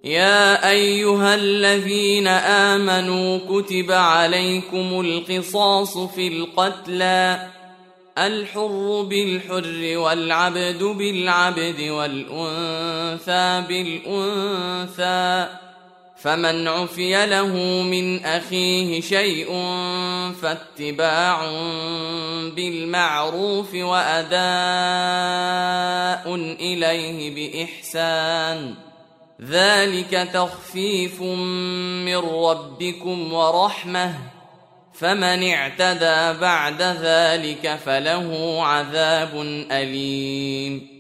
يا أيها الذين آمنوا كتب عليكم القصاص في القتلى، الحر بالحر والعبد بالعبد والأنثى بالأنثى، فمن عفي له من أخيه شيء فاتباع بالمعروف وأداء إليه بإحسان، ذلك تخفيف من ربكم ورحمة، فمن اعتدى بعد ذلك فله عذاب أليم.